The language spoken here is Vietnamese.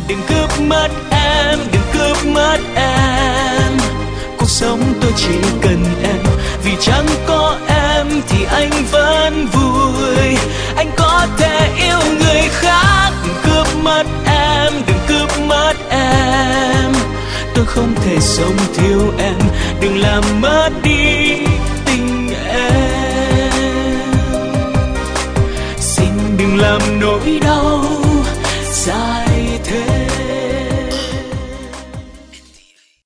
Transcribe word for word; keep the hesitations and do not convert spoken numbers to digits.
đừng cướp mất em, đừng cướp mất em. Cuộc sống tôi chỉ cần em, vì chẳng có em thì anh vẫn vui. Anh có thể yêu người khác, đừng cướp mất em, đừng cướp mất em. Tôi không thể sống thiếu em, đừng làm mất đi tình em. Xin đừng làm nỗi đau dài